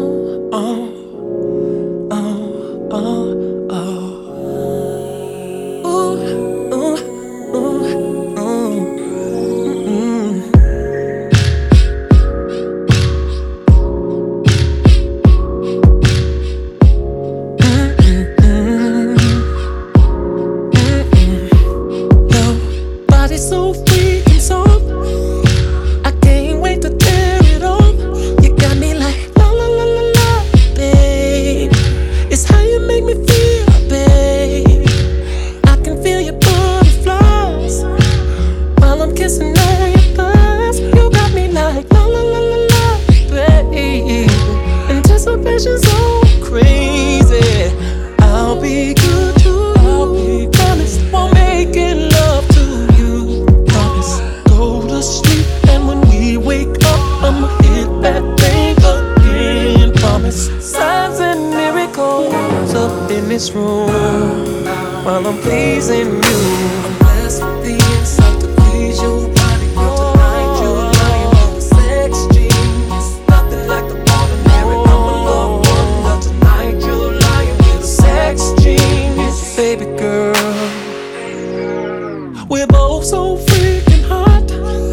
So freaking soft, I can't wait to tear it off. You got me like la la la la la, babe. It's how you make me feel, babe. I can feel your butterflies while I'm kissing on your thighs. You got me like la la la la la, babe. Anticipation's so crazy. I'll be good to you. Promise won't make it love to you. Go to sleep, and when we wake up, I'ma hit that thing again. Promise. Signs and miracles up in this room while I'm pleasing you. I'm blessed with the insight to please your body. Tonight you're lying with a sex genius. Nothing like the ordinary. I'm a love wonder. Tonight you're lying with a sex genius. Baby girl, we're both so freaking hot.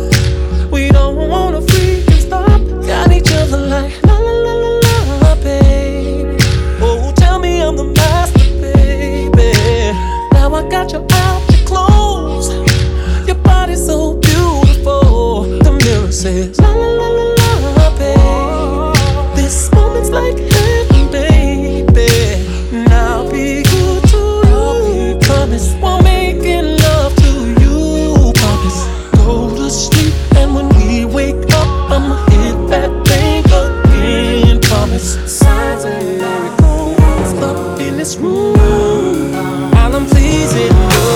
We don't wanna freaking stop. Got each other like la la la la la, baby. Oh, tell me I'm the master, baby. Now I got you out your clothes. Your body's so beautiful. The mirror says la la la la la, baby. This moment's like heaven, baby. And I'll be good to you. Promise won't make it love to you. Promise. Go to sleep, and when we wake up, I'ma hit that thing again. Promise. Signs and miracles up in this room while I'm pleasing you.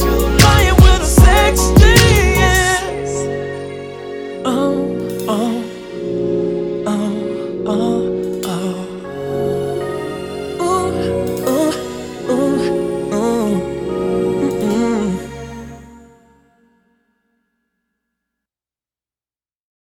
Oh